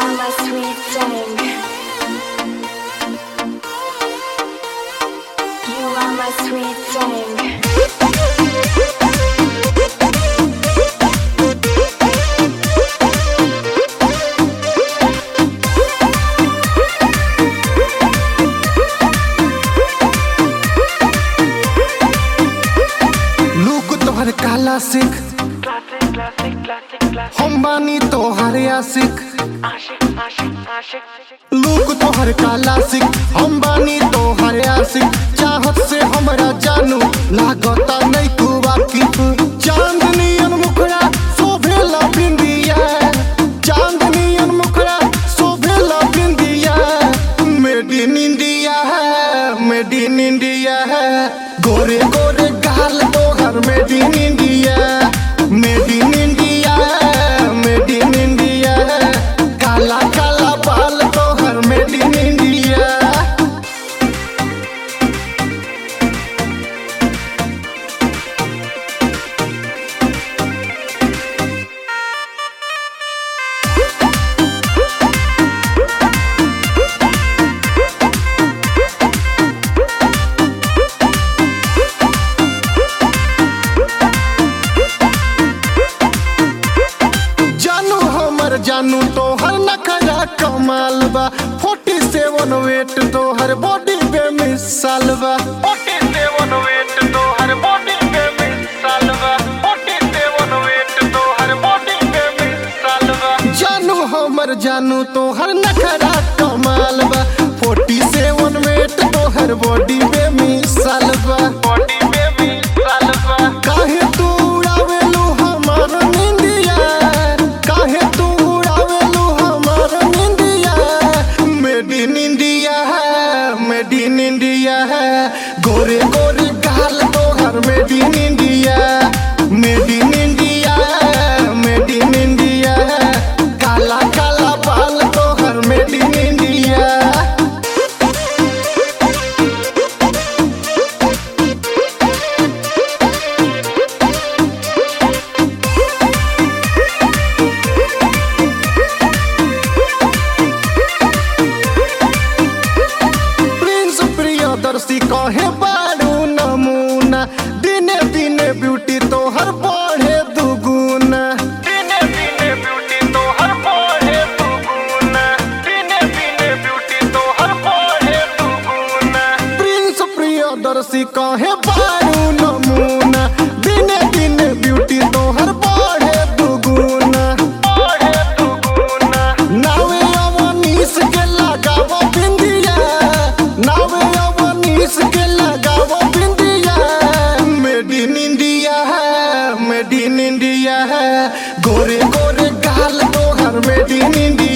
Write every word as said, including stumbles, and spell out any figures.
are my sweet thing. You are my sweet thing. Look तोहर काला सिख हम बानी तोहर आशिक। लुक तोहर काला सिख हम बानी तोहर आशिक। चाहत से हमरा जानू लागता नहीं तू वाकिफ। चांदनियन मुखड़ा शोभेला बिंदिया, चांदनियन मुखड़ा शोभेला बिंदिया। मेड इन इंडिया है, मेड इन इंडिया है। गोरे गोरे गाल तोहर made in India, made in India, made in India. काला काला बाल तोहर मेड इन इंडिया। जानू तोहर नखरा कमाल बा। फोर्टी सेवन वेट तोहर बॉडी पे मिसाल बा। फोर्टी सेवन वेट तोहर बॉडी पे मिसाल बा। फोर्टी सेवन वेट तोहर बॉडी पे मिसाल बा। जानू हमर जानू तोहर नखरा कमाल बा। फोर्टी सेवन वेट तोहर बॉडी पे मिसाल बा। बॉडी पे मिसाल बा। काहे तू उड़ावेलू हमार निंदिया, काहे तू मेड इन इंडिया है, मेड इन इंडिया है। गोरे गोरे गाल तोहर made in India, made in India, made in India. काला काला बाल तोहर मेड इन इंडिया। दर्शी कहे बारू नमूना, दिने दिने ब्यूटी तोहर बढ़े दुगुना। दिने दिने ब्यूटी तोहर बढ़े दुगुना। दिने दिने ब्यूटी तोहर बढ़े दुगुना। प्रिंस प्रियदर्शी कहे बारू नमूना, दिने दिने ब्यूटी तोहर बढ़े दुगुना। बढ़े दुगुना। नावे अवनीश के लगावो बिंदिया, नावे इसके लगावो बिंदिया। मेड इन इंडिया है, मेड इन इंडिया है। गोरे गोरे गाल तोहर मेड इन इंडिया।